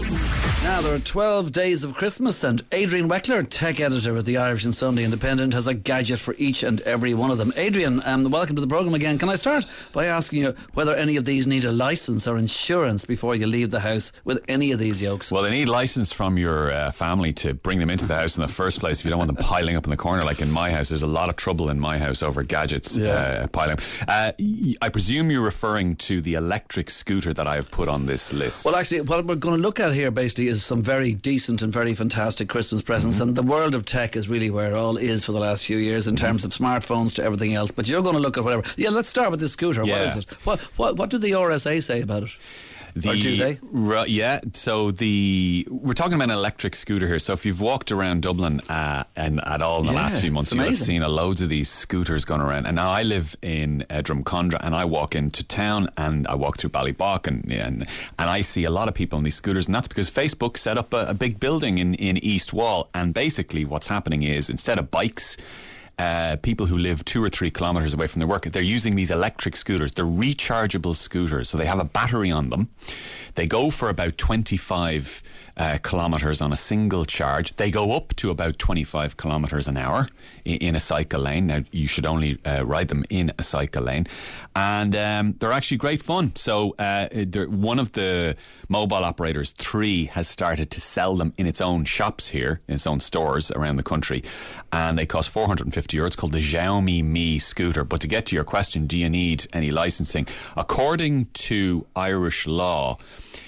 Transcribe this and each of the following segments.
Now, there are 12 days of Christmas, and Adrian Weckler, tech editor at the Irish and Sunday Independent, has a gadget for each and every one of them. Adrian, welcome to the programme again. Can I start by asking you whether any of these need a licence or insurance before you leave the house with any of these yokes? Well, they need licence from your family to bring them into the house in the first place if you don't want them piling up in the corner. Like in my house, there's a lot of trouble in my house over gadgets piling up. I presume you're referring to the electric scooter that I have put on this list. Well, actually, what we're going to look at here basically is some very decent and very fantastic Christmas presents, and the world of tech is really where it all is for the last few years in terms of smartphones to everything else. But you're going to look at whatever. Yeah, let's start with this scooter. What is it? What do the RSA say about it? Or do they? So we're talking about an electric scooter here. So if you've walked around Dublin and at all in the last few months, you've seen loads of these scooters going around. And now I live in Drumcondra, and I walk into town and I walk through Ballybock and I see a lot of people on these scooters, and that's because Facebook set up a big building in East Wall, and basically what's happening is instead of bikes, people who live 2 or 3 kilometres away from their work, they're using these electric scooters. They're rechargeable scooters, so they have a battery on them. They go for about 25 kilometres on a single charge. They go up to about 25 kilometres an hour in a cycle lane. Now, you should only ride them in a cycle lane. And they're actually great fun. So one of the mobile operators, Three, has started to sell them in its own shops here, in its own stores around the country. And they cost €450. It's called the Xiaomi Mi scooter. But to get to your question, do you need any licensing? According to Irish law,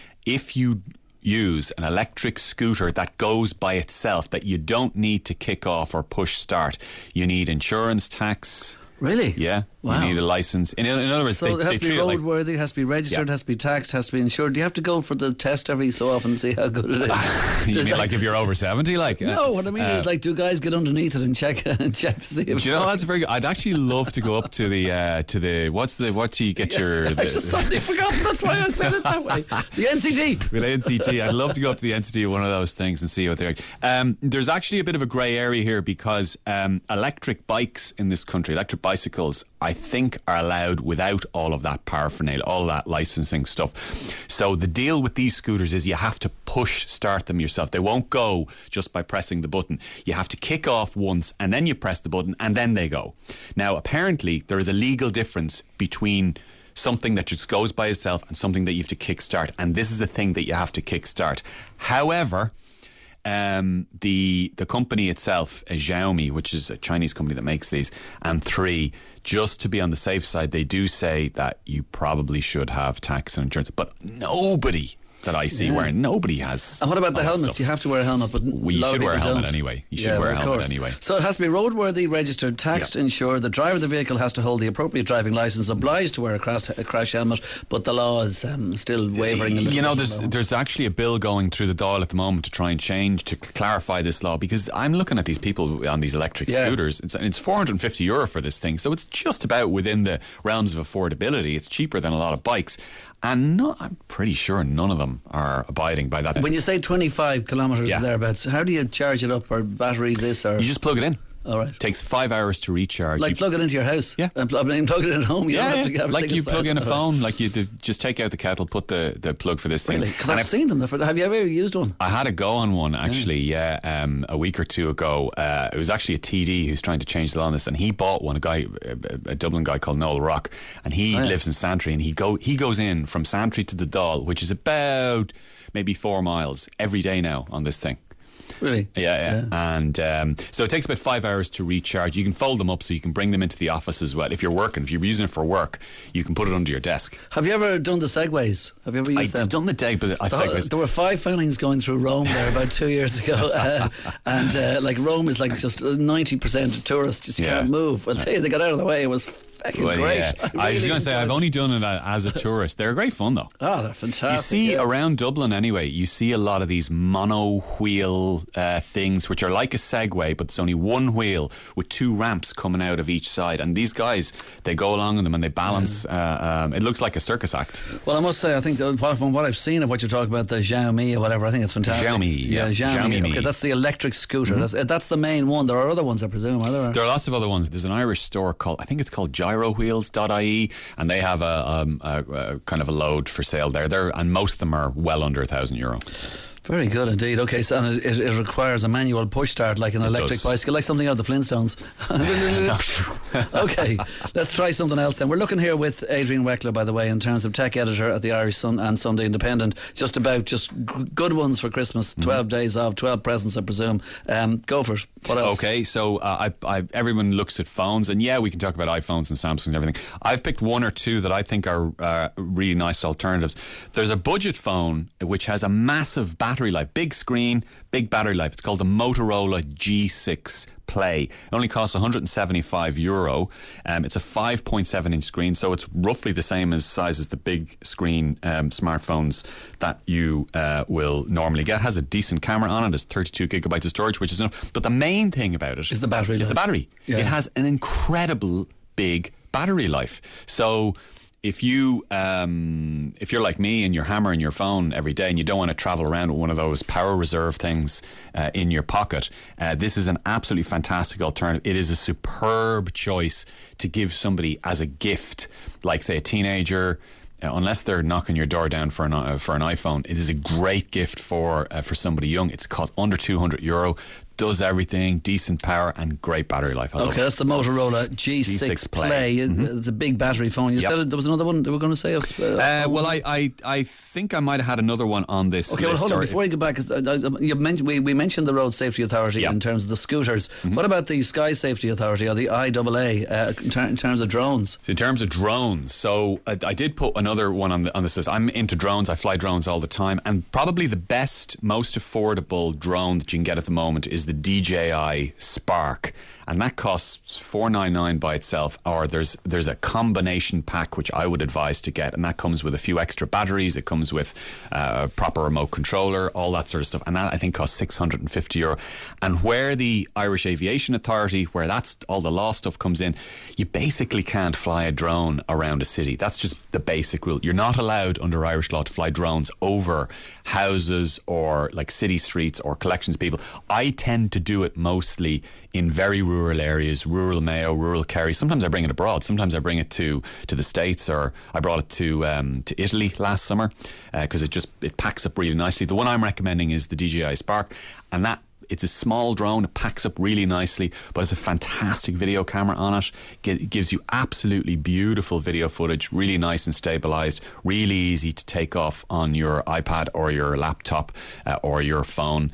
if you use an electric scooter that goes by itself, that you don't need to kick off or push start, you need insurance, tax. Really? Yeah. Wow. You need a license. In other words, so it has to be roadworthy, it has to be registered, it has to be taxed, has to be insured. Do you have to go for the test every so often and see how good it is? You mean like if you're over 70? No, what I mean is like, do guys get underneath it and check to see if... Do you know, that's very good. I'd actually love to go up to the what do you get your... I just suddenly forgotten, that's why I said it that way. The NCT. With NCT. I'd love to go up to the NCT, one of those things, and see what they're like. There's actually a bit of a grey area here because electric bikes in this country, electric bicycles, I think are allowed without all of that paraphernalia, all that licensing stuff. So the deal with these scooters is you have to push start them yourself. They won't go just by pressing the button. You have to kick off once and then you press the button and then they go. Now apparently there is a legal difference between something that just goes by itself and something that you have to kick start, and this is a thing that you have to kick start. However, the company itself, Xiaomi, which is a Chinese company that makes these, and Three, just to be on the safe side, they do say that you probably should have tax and insurance, but nobody that I see wearing, nobody has. And what about the helmets? Stuff. You have to wear a helmet, but you should wear a helmet anyway. You should wear a helmet anyway. So it has to be roadworthy, registered, taxed, insured. The driver of the vehicle has to hold the appropriate driving licence, obliged to wear a crash helmet, but the law is still wavering a little. You know, there's actually a bill going through the Dáil at the moment to try and to clarify this law, because I'm looking at these people on these electric scooters. It's €450 for this thing, so it's just about within the realms of affordability. It's cheaper than a lot of bikes. And I'm pretty sure none of them are abiding by that. When you say 25 kilometres or thereabouts, how do you charge it up, or battery this? Or you just plug it in. All right. It takes 5 hours to recharge. Like plug it into your house? Yeah. And plug it in at home? You don't have to have like you plug in a right. phone, like you just take out the kettle, put the plug for this thing. Really? Because I've seen them. Have you ever used one? I had a go on one, actually, a week or two ago. It was actually a TD who's trying to change the law on this, and he bought one, a Dublin guy called Noel Rock, and he lives in Santry, and he goes in from Santry to the Dáil, which is about maybe 4 miles every day now on this thing. Really? Yeah. And so it takes about 5 hours to recharge. You can fold them up so you can bring them into the office as well. If you're using it for work, you can put it under your desk. Have you ever done the Segways? Have you ever used them? I've done the Segways. There were 5 foundings going through Rome there about 2 years ago, and like Rome is like just 90% tourists. You can't move. Well, they got out of the way. It was fucking great. Yeah. I was going to say, I've only done it as a tourist. They're great fun though. Oh, they're fantastic. You see around Dublin anyway, you see a lot of these mono wheel things which are like a Segway, but it's only one wheel with 2 ramps coming out of each side, and these guys, they go along on them and they balance. It looks like a circus act. Well, I must say, I think from what I've seen of what you're talking about, the Xiaomi or whatever, I think it's fantastic. Xiaomi. Okay, that's the electric scooter. That's the main one. There are other ones, I presume, are there? There are lots of other ones. There's an Irish store called, I think it's called gyrowheels.ie, and they have a kind of a load for sale there. And most of them are well under €1,000. Very good indeed. Okay, so and it requires a manual push start like an electric bicycle, like something out of the Flintstones. Okay, let's try something else then. We're looking here with Adrian Weckler, by the way, in terms of tech editor at the Irish Sun and Sunday Independent, just about good ones for Christmas. 12 days of 12 presents, I presume. Go for it. What else? Okay, so everyone looks at phones, and yeah, we can talk about iPhones and Samsungs and everything. I've picked one or two that I think are really nice alternatives. There's a budget phone which has a massive battery life, big screen, big battery life. It's called the Motorola G6 Play. It only costs €175. It's a 5.7 inch screen, so it's roughly the same as size as the big screen smartphones that you will normally get. It has a decent camera on it. It's 32 gigabytes of storage, which is enough. But the main thing about it is the battery. Yeah. It has an incredible big battery life. So if you're like me and you're hammering your phone every day and you don't want to travel around with one of those power reserve things in your pocket, this is an absolutely fantastic alternative. It is a superb choice to give somebody as a gift, like say a teenager. Unless they're knocking your door down for an iPhone, it is a great gift for somebody young. It's cost under €200. Does everything, decent power and great battery life. Okay, that's the Motorola G6 Play. It's a big battery phone. You said there was another one that we're going to say. Well, I think I might have had another one on this. Okay, well, hold on. Before you go back, we mentioned the Road Safety Authority in terms of the scooters. What about the Sky Safety Authority or the IAA in terms of drones? In terms of drones, so I did put another one on this list. I'm into drones. I fly drones all the time, and probably the best, most affordable drone that you can get at the moment is the DJI Spark, and that costs $499 by itself, or there's a combination pack which I would advise to get, and that comes with a few extra batteries. It comes with a proper remote controller, all that sort of stuff, and that I think costs €650. And where the Irish Aviation Authority, where that's all the law stuff comes in, you basically can't fly a drone around a city. That's just the basic rule. You're not allowed under Irish law to fly drones over houses or like city streets or collections people. I tend to do it mostly in very rural areas, rural Mayo, rural Kerry. Sometimes I bring it abroad. Sometimes I bring it to the States, or I brought it to Italy last summer because it packs up really nicely. The one I'm recommending is the DJI Spark, and it's a small drone. It packs up really nicely, but it's a fantastic video camera on it. It gives you absolutely beautiful video footage, really nice and stabilized, really easy to take off on your iPad or your laptop or your phone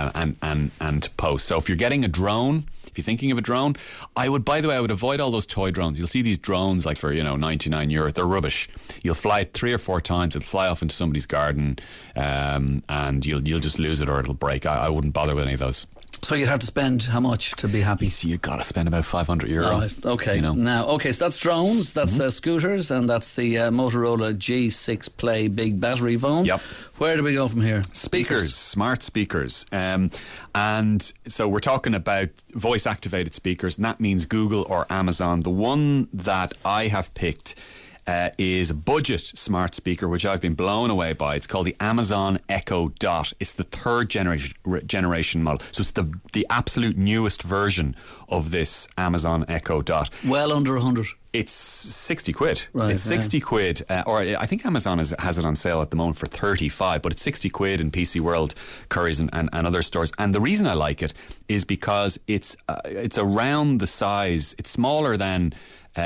and post. So if you're getting a drone, if you're thinking of a drone, I would avoid all those toy drones. You'll see these drones like for €99. They're rubbish. You'll fly it 3 or 4 times. It'll fly off into somebody's garden, and you'll just lose it or it'll break. I wouldn't bother with any of those. So you'd have to spend how much to be happy? So you've got to spend about €500. Right, okay. So that's drones, that's scooters, and that's the Motorola G6 Play big battery phone. Yep. Where do we go from here? Speakers, smart speakers. And so we're talking about voice-activated speakers, and that means Google or Amazon. The one that I have picked is a budget smart speaker, which I've been blown away by. It's called the Amazon Echo Dot. It's the third generation model. So it's the absolute newest version of this Amazon Echo Dot. Well under 100. It's 60 quid. Right, it's 60 quid, or I think Amazon has it on sale at the moment for 35, but it's 60 quid in PC World, Currys and other stores. And the reason I like it is because it's around the size. It's smaller than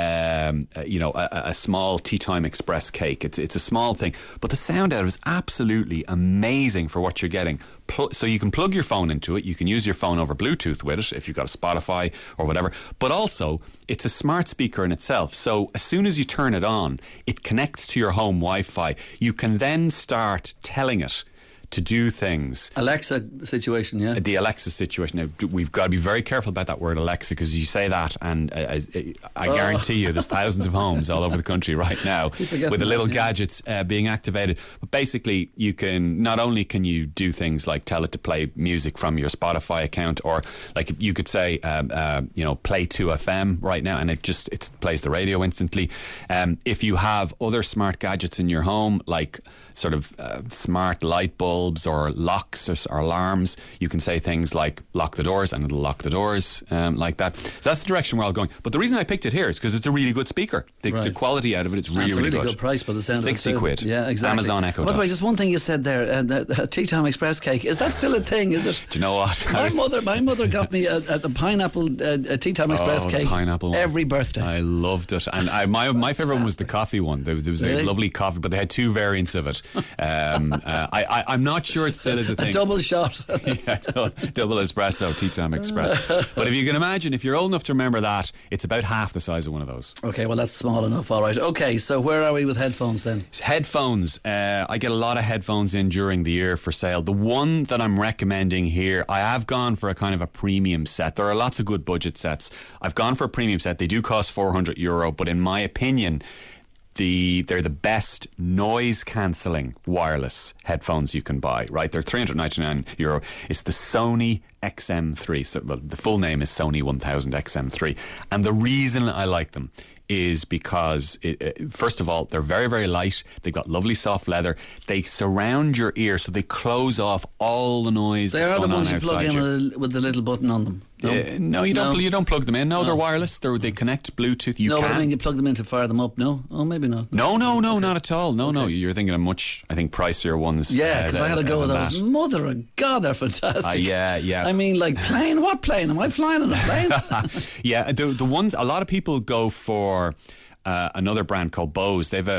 a small Tea Time Express cake. It's a small thing, but the sound out of it is absolutely amazing for what you're getting. So you can plug your phone into it. You can use your phone over Bluetooth with it if you've got a Spotify or whatever. But also, it's a smart speaker in itself. So as soon as you turn it on, it connects to your home Wi-Fi. You can then start telling it to do things. Alexa situation, yeah. The Alexa situation. Now, we've got to be very careful about that word Alexa, because you say that and I guarantee you there's thousands of homes all over the country right now with the little gadgets being activated. But basically, you can not only can you do things like tell it to play music from your Spotify account, or like you could say play 2FM right now, and it plays the radio instantly. If you have other smart gadgets in your home, like sort of smart light bulbs bulbs or locks or alarms, you can say things like lock the doors, and it'll lock the doors like that. So that's the direction we're all going. But the reason I picked it here is because it's a really good speaker. The quality out of it is really, really good. Good price by the sound of it. 60 quid. Yeah, exactly. Amazon Echo Dot. By the way, just one thing you said there, the Tea Time Express cake, is that still a thing, is it? Do you know what? My mother got me a pineapple Tea Time Express cake pineapple every birthday. I loved it. And my favourite one was the coffee one. There was a lovely coffee, but they had two variants of it. I'm not sure it still is a thing. A double shot. Yeah, double espresso, Tea Time Express. But if you can imagine, if you're old enough to remember that, it's about half the size of one of those. Okay, well that's small enough, all right. Okay, so where are we with headphones then? Headphones. I get a lot of headphones in during the year for sale. The one that I'm recommending here, I have gone for a kind of a premium set. There are lots of good budget sets. I've gone for a premium set. They do cost €400, but in my opinion, they're the best noise cancelling wireless headphones you can buy, right? They're €399. It's the Sony XM3. So, well, the full name is Sony 1000 XM3. And the reason I like them is because, first of all, they're very, very light. They've got lovely soft leather. They surround your ear, so they close off all the noise that's going on outside you. They are the ones you plug in with the little button on them. No, you don't. You don't plug them in. No, they're wireless. They connect Bluetooth. You can. But I mean, you plug them in to fire them up. No, maybe not. No, okay. Not at all. No. You're thinking of much, I think, pricier ones. Yeah, because I had to go with those. Mother of God, they're fantastic. Yeah. I mean, like plane. What plane? Am I flying on a plane? Yeah, the ones. A lot of people go for another brand called Bose. They have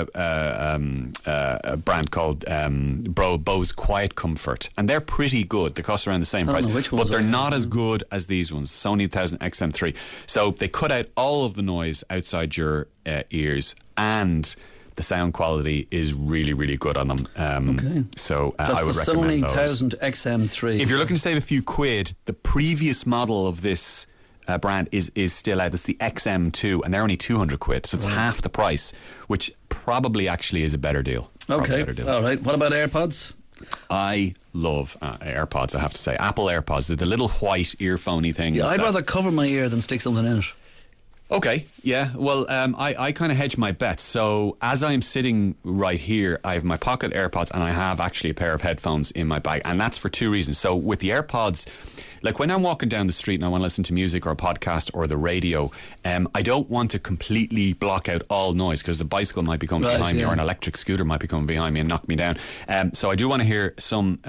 a brand called Bose Quiet Comfort, and they're pretty good. They cost around the same price, but they're not as good as these ones, Sony 1000 XM3. So they cut out all of the noise outside your ears, and the sound quality is really, really good on them. Okay. So I would recommend those. Sony 1000 XM3. If you're looking to save a few quid, the previous model of this brand is still out. It's the XM2, and they're only 200 quid, so it's half the price, which probably actually is a better deal. Okay, all right. What about AirPods? I love AirPods, I have to say. Apple AirPods, they're the little white earphony things. Yeah, I'd rather cover my ear than stick something in it. Okay, yeah. Well, I kind of hedge my bets. So as I'm sitting right here, I have my pocket AirPods, and I have actually a pair of headphones in my bag, and that's for two reasons. So with the AirPods, like when I'm walking down the street and I want to listen to music or a podcast or the radio, I don't want to completely block out all noise, because the bicycle might be coming behind me, or an electric scooter might be coming behind me and knock me down. So I do want to hear some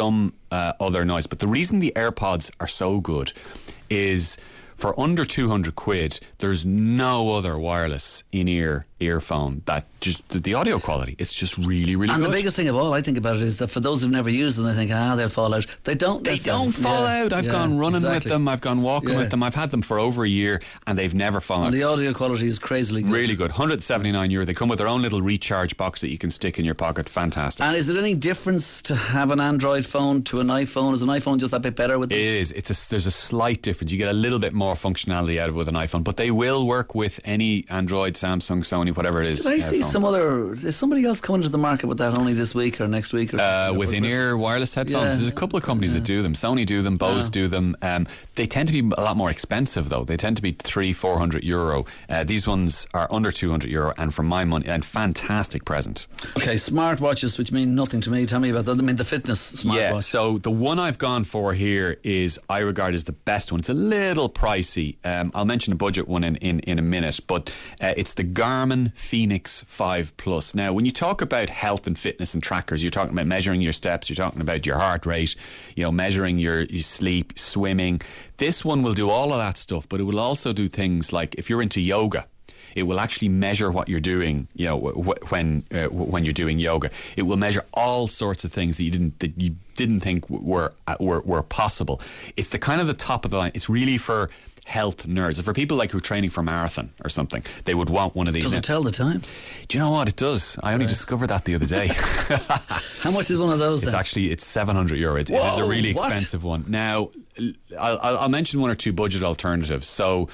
other noise. But the reason the AirPods are so good is, for under 200 quid, there's no other wireless in-ear earphone that just, the audio quality, it's just really, really good. And the biggest thing of all, I think about it, is that for those who've never used them, they think, they'll fall out. They don't fall out. I've gone running with them, I've gone walking with them, I've had them for over a year, and they've never fallen out. And the audio quality is crazily good. Really good. €179. They come with their own little recharge box that you can stick in your pocket. Fantastic. And is it any difference to have an Android phone to an iPhone? Is an iPhone just that bit better with them? It is. There's a slight difference. You get a little bit more functionality out of it with an iPhone, but they will work with any Android, Samsung, Sony, whatever it is. Did I see is somebody else coming to the market with that only this week or next week? Or with in-ear wireless headphones? There's a couple of companies that do them. Sony do them, Bose do them. They tend to be a lot more expensive though. They tend to be €300-400. These ones are under €200, and for my money, and fantastic present. Okay, smartwatches, which mean nothing to me. Tell me about that. I mean, the fitness smartwatch. Yeah, so the one I've gone for here is, I regard as the best one. It's a little pricey. I'll mention a budget one in a minute, but it's the Garmin Fenix 5 Plus. Now, when you talk about health and fitness and trackers, you're talking about measuring your steps, you're talking about your heart rate, measuring your sleep, swimming. This one will do all of that stuff, but it will also do things like, if you're into yoga, it will actually measure what you're doing, when you're doing yoga. It will measure all sorts of things that you didn't think were possible. It's the kind of the top of the line. It's really for health nerds. For people like who are training for marathon or something, they would want one of these. Does it tell the time? Do you know what? It does. I only discovered that the other day. How much is one of those then? It's €700. It is a really expensive one. Now, I'll mention one or two budget alternatives. So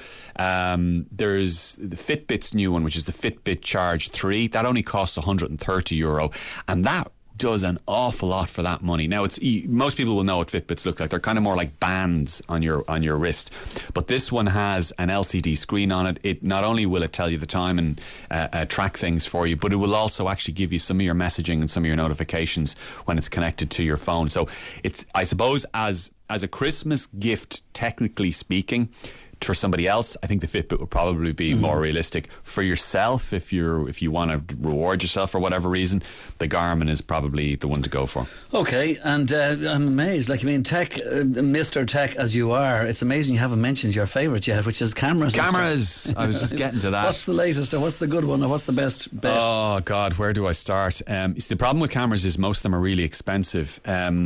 there's the Fitbit's new one, which is the Fitbit Charge 3. That only costs €130, and that does an awful lot for that money. Now, most people will know what Fitbits look like. They're kind of more like bands on your wrist, but this one has an LCD screen on it. It not only will it tell you the time and track things for you, but it will also actually give you some of your messaging and some of your notifications when it's connected to your phone. So it's, I suppose, as a Christmas gift, technically speaking, for somebody else, I think the Fitbit would probably be more realistic. For yourself, if you want to reward yourself for whatever reason, the Garmin is probably the one to go for. Okay, and I'm amazed. Like, I mean, tech, Mr. Tech as you are, it's amazing you haven't mentioned your favourite yet, which is cameras. Cameras. I was just getting to that. What's the latest, or what's the good one, or what's the best bet? Oh God, where do I start? The problem with cameras is most of them are really expensive.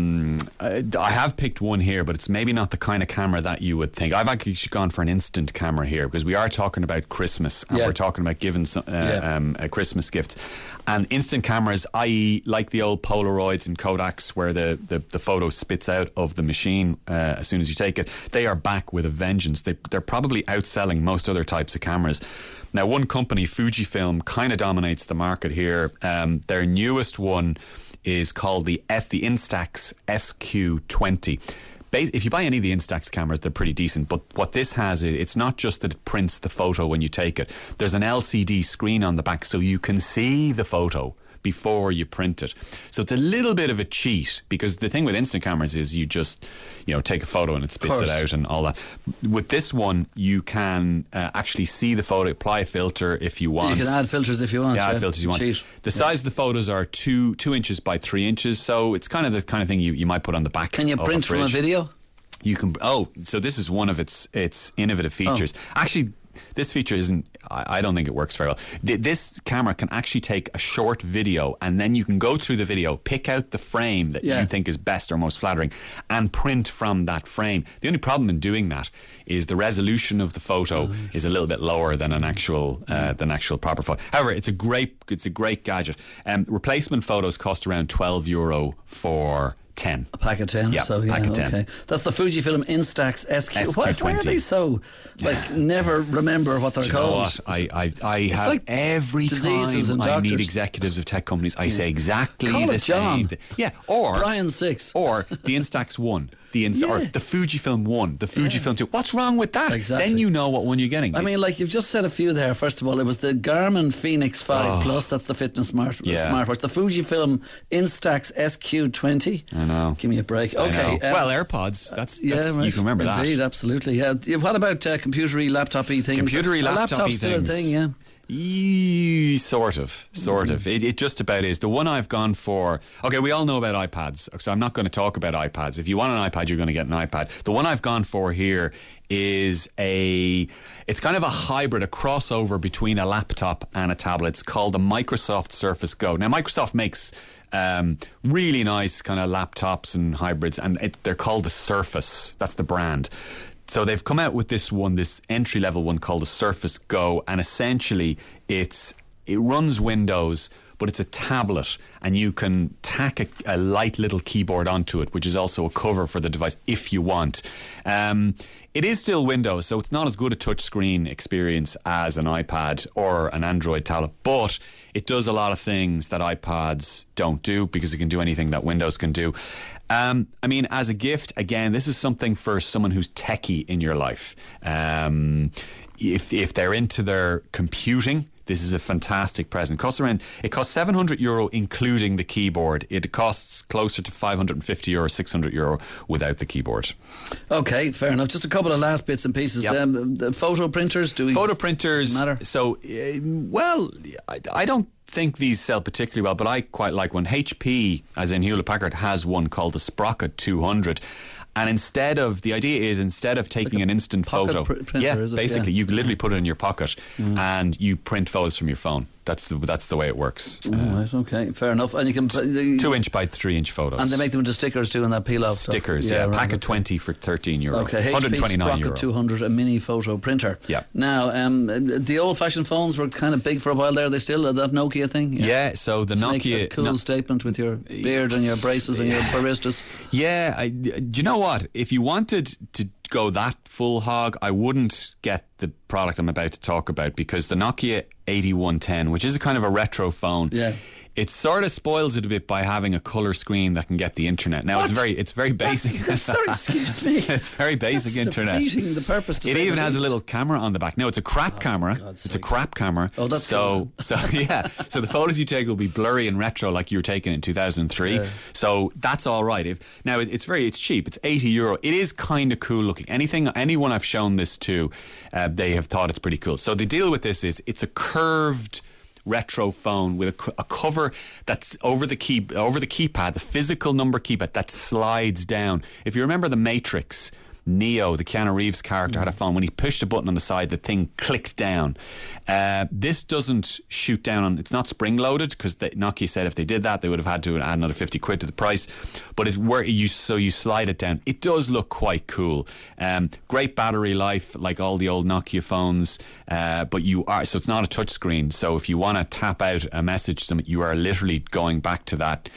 I have picked one here, but it's maybe not the kind of camera that you would think. I've actually gone for an instant camera here because we are talking about Christmas and we're talking about giving a Christmas gift. And instant cameras, i.e. like the old Polaroids and Kodaks where the photo spits out of the machine as soon as you take it, they are back with a vengeance. They're probably outselling most other types of cameras. Now, one company, Fujifilm, kind of dominates the market here. Their newest one is called the Instax SQ20. If you buy any of the Instax cameras, they're pretty decent, but what this has, it's not just that it prints the photo when you take it. There's an LCD screen on the back so you can see the photo before you print it. So it's a little bit of a cheat, because the thing with instant cameras is you just, take a photo and it spits it out and all that. With this one, you can actually see the photo, apply a filter if you want. You can add filters if you want. Yeah, add filters if you want. Cheat. The size of the photos are 2 inches by 3 inches, so it's kind of the kind of thing you might put on the back. Can you print from a video? You can. Oh, so this is one of its innovative features. Actually, this feature isn't, I don't think it works very well. This camera can actually take a short video, and then you can go through the video, pick out the frame that you think is best or most flattering, and print from that frame. The only problem in doing that is the resolution of the photo is a little bit lower than an actual proper photo. However, it's a great gadget. Replacement photos cost around €12 for 10. A pack of 10? Yeah, so, pack of 10. Okay. That's the Fujifilm Instax SQ20. Why are they so, never remember what they're called? You know what? I have, like, every time I meet executives of tech companies, I say exactly Call the it same. John. Or Brian 6. Or the Instax 1. Or the Fujifilm 1, the Fujifilm 2. What's wrong with that? Exactly. Then you know what one you're getting. I mean, like, you've just said a few there. First of all, it was the Garmin Fenix 5 Plus. That's the fitness smartwatch. The Fujifilm Instax SQ20. I know. Give me a break. Okay. Well, AirPods. That's right. You can remember that. Indeed, absolutely. Yeah. What about computery, laptopy things? Computery, laptopy laptop's still a thing, yeah. Sort of. It just about is. The one I've gone for, okay, we all know about iPads, so I'm not going to talk about iPads. If you want an iPad, you're going to get an iPad. The one I've gone for here is it's kind of a hybrid, a crossover between a laptop and a tablet. It's called the Microsoft Surface Go. Now, Microsoft makes really nice kind of laptops and hybrids, and they're called the Surface. That's the brand. So they've come out with this entry-level one called the Surface Go, and essentially it runs Windows, but it's a tablet, and you can tack a light little keyboard onto it, which is also a cover for the device if you want. It is still Windows, so it's not as good a touchscreen experience as an iPad or an Android tablet, but it does a lot of things that iPads don't do, because it can do anything that Windows can do. I mean, as a gift, again, this is something for someone who's techie in your life. If they're into their computing, this is a fantastic present. It costs €700 including the keyboard. It costs closer to €550, €600 without the keyboard. Okay, fair enough. Just a couple of last bits and pieces. The photo printers, photo printers matter? So, I don't think these sell particularly well, but I quite like one. HP, as in Hewlett Packard, has one called the Sprocket 200. And instead of taking an instant photo, basically you can literally put it in your pocket and you print photos from your phone. That's the way it works. Right, okay, fair enough. And you can 2 inch by 3 inch photos, and they make them into stickers too, and that peel off stickers. stuff. Pack of 20 for €13. Okay, €129. HP Sprocket 200, a mini photo printer. Yeah. Now, the old-fashioned phones were kind of big for a while there. Are they still that Nokia thing? Yeah. So the Nokia, make a cool statement with your beard and your braces and your baristas. Yeah. Do you know what? If you wanted to go that full hog, I wouldn't get the product I'm about to talk about, because the Nokia 8110, which is a kind of a retro phone, it sort of spoils it a bit by having a colour screen that can get the internet. Now, it's very basic. Sorry, excuse me. It's very basic internet. Defeating the purpose. It even has a little camera on the back. No, it's a crap camera. It's a crap camera. Oh, that's so yeah. So the photos you take will be blurry and retro, like you were taking in 2003. Yeah. So that's all right. It's cheap. It's €80. It is kind of cool looking. Anyone I've shown this to, they have thought it's pretty cool. So the deal with this is it's a curved retro phone with a cover that's over the keypad, the physical number keypad that slides down. If you remember The Matrix, Neo, the Keanu Reeves character, had a phone. When he pushed a button on the side, the thing clicked down. This doesn't shoot down it's not spring loaded, because Nokia said if they did that, they would have had to add another 50 quid to the price. But you slide it down. It does look quite cool. Great battery life, like all the old Nokia phones. But so it's not a touch screen. So if you want to tap out a message to them, you are literally going back to that,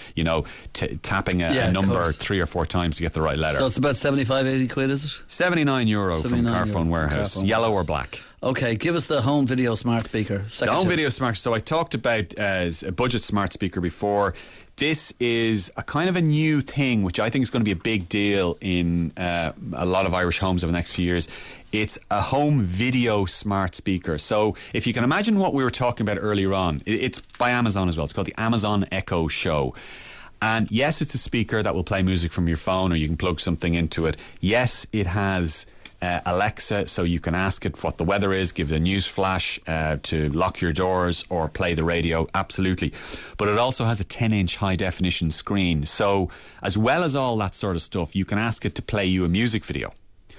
tapping a number 3 or 4 times to get the right letter. So it's about 75, 80 quid, is it? €79 from Carphone Warehouse. Yellow or black. Okay, give us the home video smart speaker. The home video smart. So I talked about a budget smart speaker before. This is a kind of a new thing, which I think is going to be a big deal in a lot of Irish homes over the next few years. It's a home video smart speaker. So if you can imagine what we were talking about earlier on, it's by Amazon as well. It's called the Amazon Echo Show. And yes, it's a speaker that will play music from your phone, or you can plug something into it. Yes, it has Alexa, so you can ask it what the weather is, give it a news flash to lock your doors or play the radio. Absolutely. But it also has a 10-inch high-definition screen. So as well as all that sort of stuff, you can ask it to play you a music video.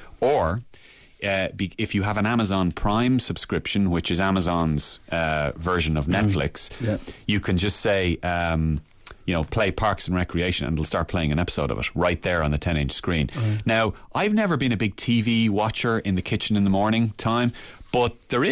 Or if you have an Amazon Prime subscription, which is Amazon's version of Netflix, you can just say... play Parks and Recreation, and it'll start playing an episode of it right there on the 10-inch screen. Now, I've never been a big TV watcher in the kitchen in the morning time, but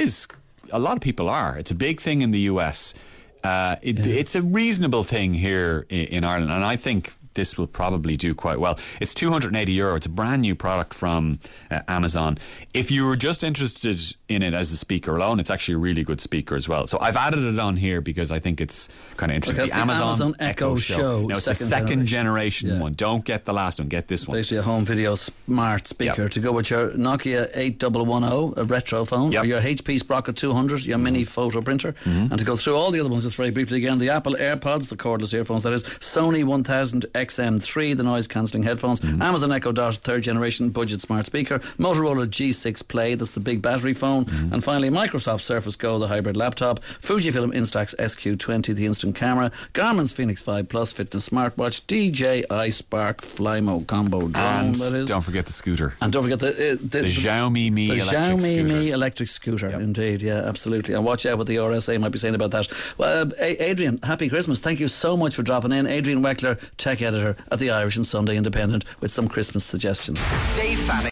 a lot of people are. It's a big thing in the US. It's a reasonable thing here in Ireland, and I think this will probably do quite well. It's €280. It's a brand new product from Amazon. If you were just interested in it as a speaker alone, it's actually a really good speaker as well. So I've added it on here because I think it's kind of interesting. The Amazon Echo Show. Now, it's the second generation one. Don't get the last one. Get this one. Basically a home video smart speaker to go with your Nokia 8110, a retro phone, or your HP Sprocket 200, your mini photo printer. And to go through all the other ones, just very briefly again, the Apple AirPods, the cordless earphones, that is, Sony 1000 XM3, the noise cancelling headphones, Amazon Echo Dot, third generation budget smart speaker, Motorola G6 Play, that's the big battery phone, and finally Microsoft Surface Go, the hybrid laptop, Fujifilm Instax SQ20, the instant camera, Garmin's Phoenix 5 Plus fitness smartwatch, DJI Spark Flymo combo drone, and that is. Don't forget the scooter. And don't forget the Xiaomi Mi electric scooter. Indeed, yeah, absolutely. And watch out what the RSA might be saying about that. Well, Adrian, happy Christmas. Thank you so much for dropping in. Adrian Weckler, tech editor at the Irish and Sunday Independent, with some Christmas suggestions. Dave Fanning.